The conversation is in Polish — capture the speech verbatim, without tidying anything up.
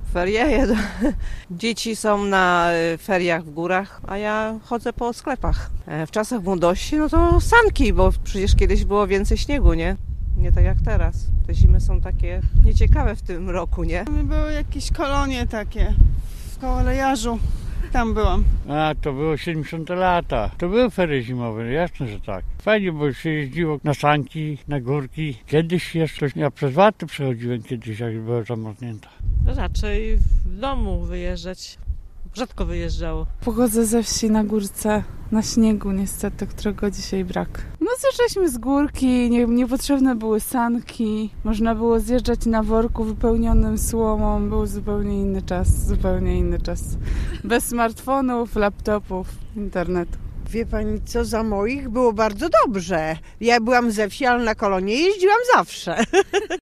Ferie? Dzieci są na feriach w górach, a ja chodzę po sklepach. W czasach młodości, no to sanki, bo przecież kiedyś było więcej śniegu, nie? Nie tak jak teraz. Te zimy są takie nieciekawe w tym roku, nie? Były jakieś kolonie takie w Kołolejarzu. Tam byłam. A, to było siedemdziesiąte lata. To były ferie zimowe, jasne, że tak. Fajnie, bo się jeździło na sanki, na górki. Kiedyś jeszcze, ja przez Warty przechodziłem kiedyś, jak była zamarznięta. Raczej w domu wyjeżdżać. Rzadko wyjeżdżało. Pochodzę ze wsi na górce, na śniegu niestety, którego dzisiaj brak. No zjeżdżaliśmy z górki, nie, niepotrzebne były sanki, można było zjeżdżać na worku wypełnionym słomą, był zupełnie inny czas, zupełnie inny czas. Bez smartfonów, laptopów, internetu. Wie pani co, za moich było bardzo dobrze. Ja byłam ze wsi, ale na kolonie jeździłam zawsze.